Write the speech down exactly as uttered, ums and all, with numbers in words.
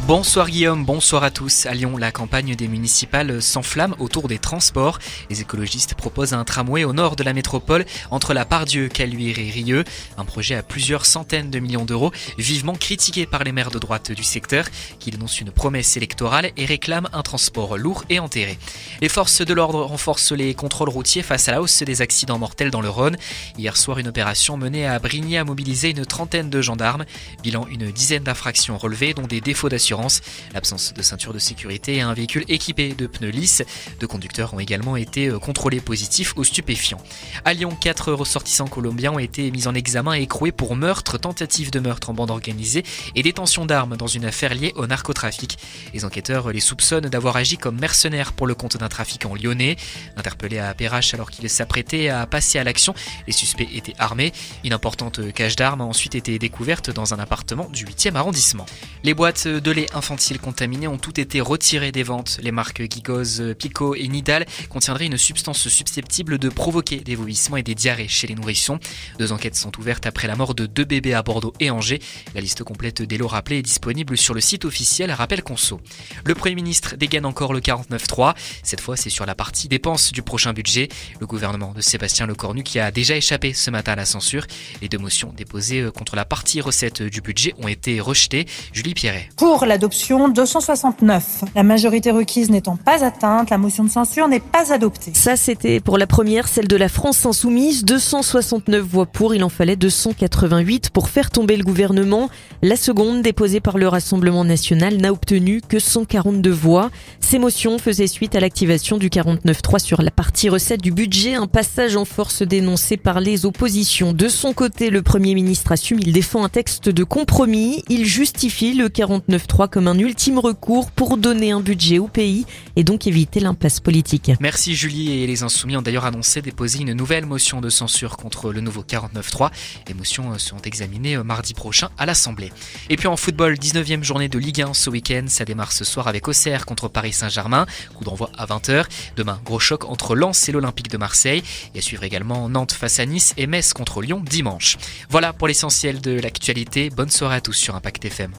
Bonsoir Guillaume, bonsoir à tous. À Lyon, la campagne des municipales s'enflamme autour des transports. Les écologistes proposent un tramway au nord de la métropole entre la Part-Dieu, Caluire et Rieux. Un projet à plusieurs centaines de millions d'euros, vivement critiqué par les maires de droite du secteur, qui dénoncent une promesse électorale et réclament un transport lourd et enterré. Les forces de l'ordre renforcent les contrôles routiers face à la hausse des accidents mortels dans le Rhône. Hier soir, une opération menée à Brigny a mobilisé une trentaine de gendarmes. Bilan, une dizaine d'infractions relevées, dont des défauts d'assurance, l'absence de ceinture de sécurité et un véhicule équipé de pneus lisses. Deux conducteurs ont également été contrôlés positifs aux stupéfiants. À Lyon, quatre ressortissants colombiens ont été mis en examen et écroués pour meurtre, tentative de meurtre en bande organisée et détention d'armes dans une affaire liée au narcotrafic. Les enquêteurs les soupçonnent d'avoir agi comme mercenaires pour le compte d'un trafiquant lyonnais. Interpellés à Perrache alors qu'ils s'apprêtaient à passer à l'action, les suspects étaient armés. Une importante cache d'armes a ensuite été découverte dans un appartement du huitième arrondissement. Les boîtes de lait infantile contaminées ont toutes été retirées des ventes. Les marques Gigoz, Pico et Nidal contiendraient une substance susceptible de provoquer des vomissements et des diarrhées chez les nourrissons. Deux enquêtes sont ouvertes après la mort de deux bébés à Bordeaux et Angers. La liste complète des lots rappelés est disponible sur le site officiel Rappel Conso. Le Premier ministre dégaine encore le quarante-neuf trois. Cette fois, c'est sur la partie dépenses du prochain budget. Le gouvernement de Sébastien Lecornu qui a déjà échappé ce matin à la censure. Les deux motions déposées contre la partie recette du budget ont été rejetées. Julie Pierret. Pour l'adoption, deux cent soixante-neuf. La majorité requise n'étant pas atteinte, la motion de censure n'est pas adoptée. Ça, c'était pour la première, celle de la France insoumise. deux cent soixante-neuf voix pour, il en fallait deux cent quatre-vingt-huit pour faire tomber le gouvernement. La seconde, déposée par le Rassemblement national, n'a obtenu que cent quarante-deux voix. Ces motions faisaient suite à l'activation du quarante-neuf trois sur la partie recette du budget, un passage en force dénoncé par les oppositions. De son côté, le Premier ministre assume, il défend un texte de compromis. Il justifie le quarante-neuf trois comme un ultime recours pour donner un budget au pays et donc éviter l'impasse politique. Merci Julie, et les Insoumis ont d'ailleurs annoncé déposer une nouvelle motion de censure contre le nouveau quarante-neuf trois. Les motions seront examinées mardi prochain à l'Assemblée. Et puis en football, dix-neuvième journée de Ligue un ce week-end. Ça démarre ce soir avec Auxerre contre Paris Saint-Germain. Coup d'envoi à vingt heures. Demain, gros choc entre Lens et l'Olympique de Marseille. Et à suivre également Nantes face à Nice et Metz contre Lyon dimanche. Voilà pour l'essentiel de l'actualité. Bonne soirée à tous sur Impact F M.